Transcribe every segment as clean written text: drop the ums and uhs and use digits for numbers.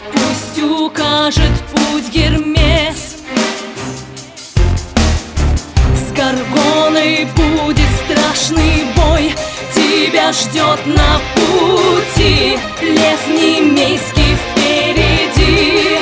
Пусть укажет путь Гермес. С Горгоной будет страшный бой, тебя ждет на пути лев немейский впереди.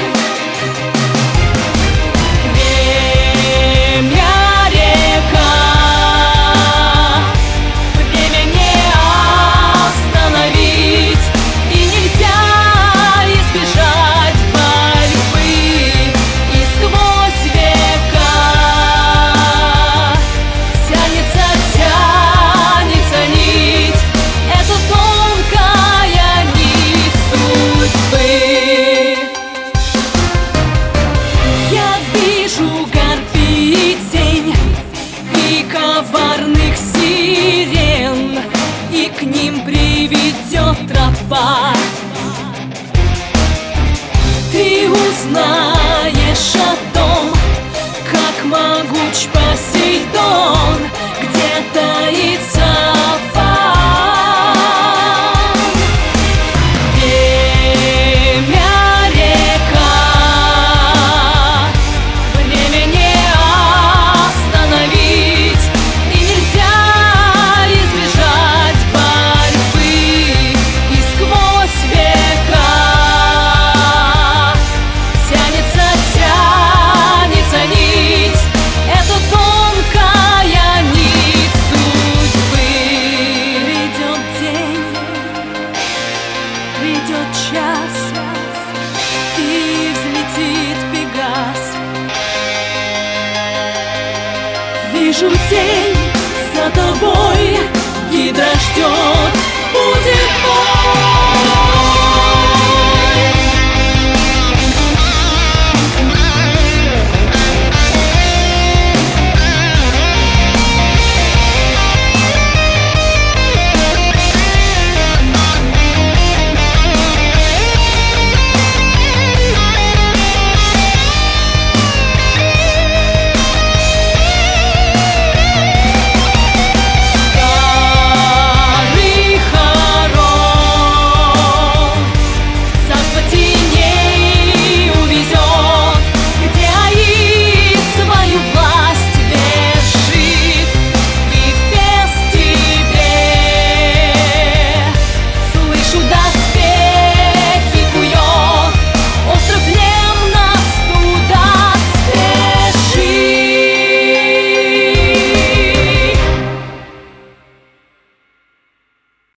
Коварных сирен, и к ним приведет тропа. Ты узнаешь о том, как могуч Посейдон, где таится час, и взлетит Пегас. Вижу тень за тобой, Гидра ждет, будет бой.